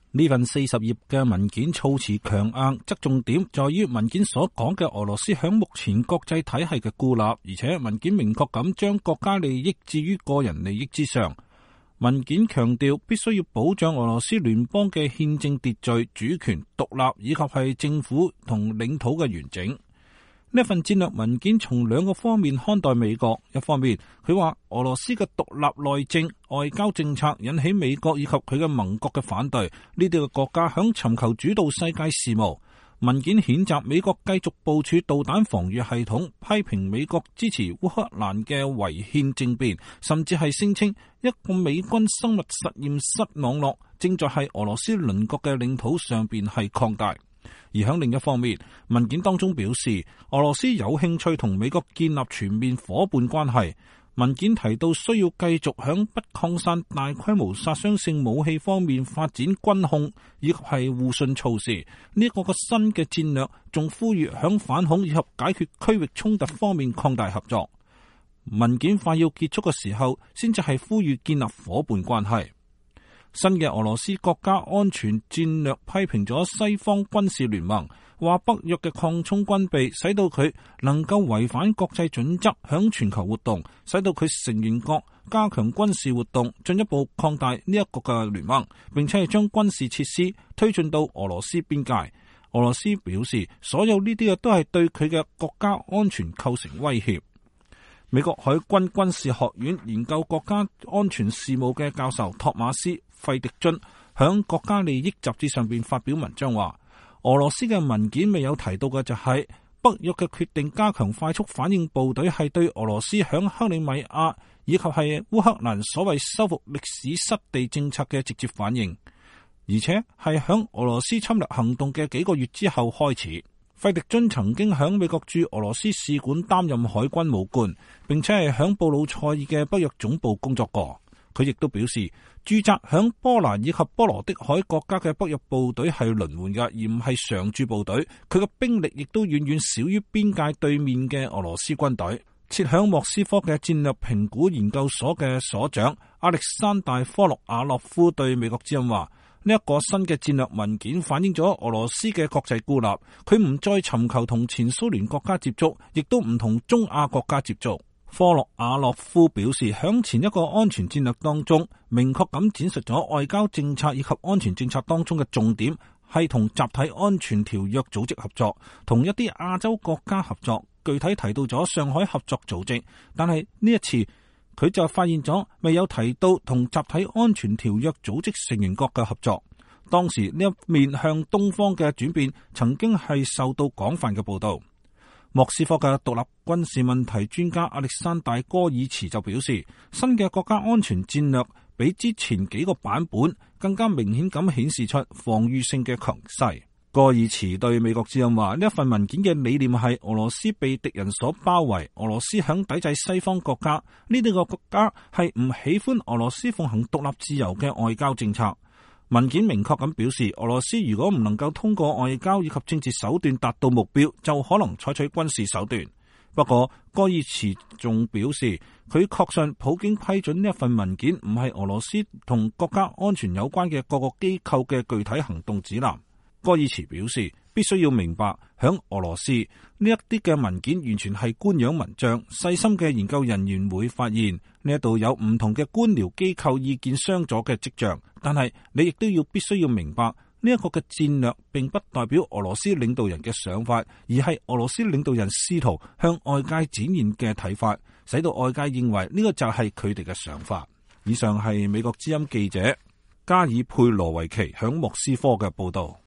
呢份40頁嘅文件措辭強硬，則重點在於文件所講嘅俄羅斯響目前國際體系嘅孤立，而且文件明確咁將國家利益置於個人利益之上。文件強調必須要保障俄羅斯聯邦嘅憲政秩序、主權、獨立以及係政府同領土嘅完整。呢份戰略文件從兩個方面看待美國。一方面，佢話俄羅斯嘅獨立內政、外交政策引起美國以及佢嘅盟國嘅反對，呢啲嘅國家響尋求主導世界事務。文件譴責美國繼續部署導彈防禦系統，批評美國支持烏克蘭嘅違憲政變，甚至係聲稱一個美軍生物實驗室網絡正在係俄羅斯鄰國嘅領土上邊係擴大。而喺另一方面，文件當中表示，俄羅斯有興趣同美國建立全面夥伴關係。文件提到需要繼續響不擴散大規模殺傷性武器方面發展軍控以及係互信措施。呢個新嘅戰略仲呼籲響反恐以及解決區域衝突方面擴大合作。文件快要結束嘅時候，先至係呼籲建立夥伴關係。新嘅俄羅斯國家安全戰略批評咗西方軍事聯盟，話北約嘅擴充軍備使到佢能夠違反國際準則響全球活動，使到佢成員國加強軍事活動，進一步擴大呢一個嘅聯盟，並且係將軍事設施推進到俄羅斯邊界。俄羅斯表示，所有呢啲嘅都係對佢嘅國家安全構成威脅。美國海軍軍事學院研究國家安全事務嘅教授托馬斯費迪津響國家利益雜誌上邊發表文章話，俄羅斯嘅文件未有提到嘅就係北約嘅決定加強快速反應部隊係對俄羅斯響克里米亞以及係烏克蘭所謂收復歷史失地政策嘅直接反應，而且係響俄羅斯侵略行動嘅幾個月之後開始。費迪津曾經響美國駐俄羅斯使館擔任海軍武官，並且係響布魯塞爾嘅北約總部工作過。佢亦都表示，駐紮響波蘭以及波羅的海國家嘅北約部隊係輪換嘅，而唔係常駐部隊。佢嘅兵力亦都遠遠少於邊界對面嘅俄羅斯軍隊。設響莫斯科嘅戰略評估研究所嘅所長亞歷山大科洛亞洛夫對美國之音話，呢一個新嘅戰略文件反映咗俄羅斯嘅國際孤立，佢唔再尋求同前蘇聯國家接觸，亦都唔同中亞國家接觸。科洛亞洛夫表示，響前一個安全戰略當中，明確咁展述咗外交政策以及安全政策當中嘅重點係同集體安全條約組織合作，同一啲亞洲國家合作，具體提到咗上海合作組織。但係呢一次佢就發現咗未有提到同集體安全條約組織成員國嘅合作。當時呢一面向東方嘅轉變曾經係受到廣泛嘅報道。莫斯科嘅獨立軍事問題專家亞歷山大戈爾茨就表示，新嘅國家安全戰略比之前幾個版本更加明顯咁顯示出防禦性嘅強勢。戈爾茨對美國之音話，呢一份文件嘅理念係俄羅斯被敵人所包圍，俄羅斯響抵制西方國家，呢啲個國家係唔喜歡俄羅斯奉行獨立自由嘅外交政策。文件明確咁表示，俄羅斯如果唔能夠通過外交以及政治手段達到目標，就可能採取軍事手段。不過，戈爾茨仲表示，佢確信普京批准呢一份文件唔係俄羅斯同國家安全有關嘅各個機構嘅具體行動指南。戈爾茨表示，必須要明白，響俄羅斯呢一啲嘅文件完全係官樣文章，細心嘅研究人員會發現呢一度有唔同嘅官僚機構意見相左嘅跡象，但係你亦都必須要明白呢一個嘅戰略並不代表俄羅斯領導人嘅想法，而係俄羅斯領導人試圖向外界展現嘅睇法，使到外界認為呢個就係佢哋嘅想法。以上係美國之音記者加爾佩羅維奇響莫斯科嘅報道。